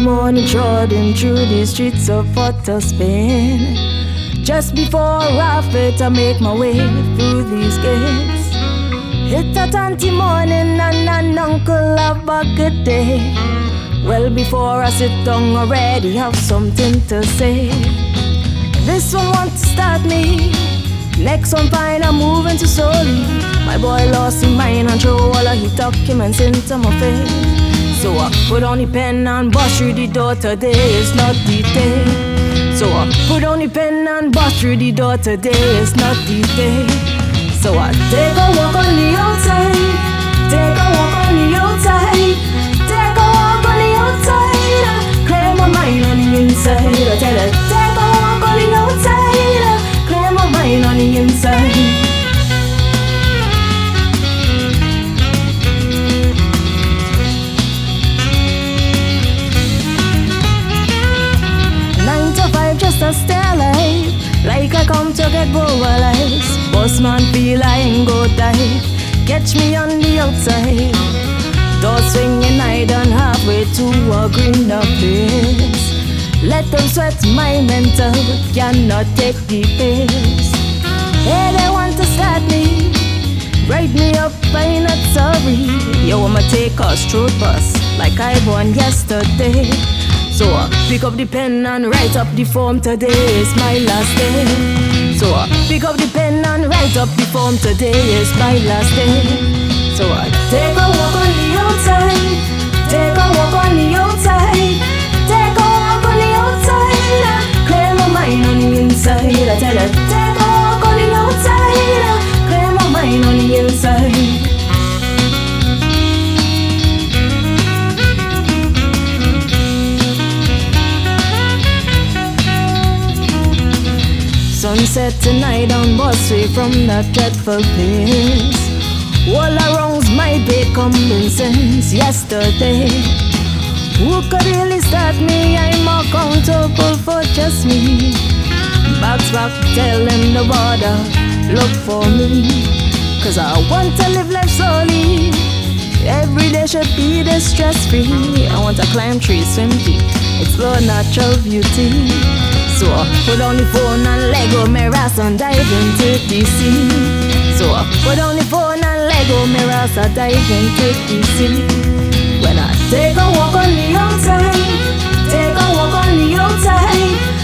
morning, trotting through the streets of Port of Spain. Just before Raffet, I make my way through these gates. Hit a auntie morning and an uncle have a good day. Well, before I sit down, already have something to say. This one want to start me, next one fine, I'm moving too slowly. My boy lost his mind and throw all of his documents into my face. So I put on the pen and bust through the door. Today is not the day. So I put on the pen and bust through the door. Today is not the day. So I take a walk on the outside, take a walk on the outside, take a walk on the outside, clear my mind on the inside. I tell her, take a walk on the outside, clear my mind on the inside. 9 to 5 just to stay alive, like I come to get brutalized. Bossman feel I ain't go die, catch me on the outside. Door swinging, I done halfway to a greener place. Let them sweat my mental, cannot take the pace. Hey, they want to start me, write me up, I'm not sorry. Yo, I'ma take a straight bus, like I won yesterday. So I pick up the pen and write up the form. Today is my last day. So I pick up the pen and write up the form. Today is my last day. So I take a walk on the outside, take a walk on the outside, take a walk on the outside, clear my mind on the inside. I tell her, take a walk on the outside, clear my mind on the inside. Sunset tonight on busway from that dreadful place. All around's my big common sense yesterday. Who could really start me? I'm accountable for just me. Bags back, tell them the border, look for me. Cause I want to live life slowly, every day should be this stress-free. I want to climb trees, swim deep, explore natural beauty. So I put on the phone and Lego mirrors and dive into the sea. So I put on the phone and Lego mirrors and dive into the sea. When I take a walk on the outside, take a walk on the outside,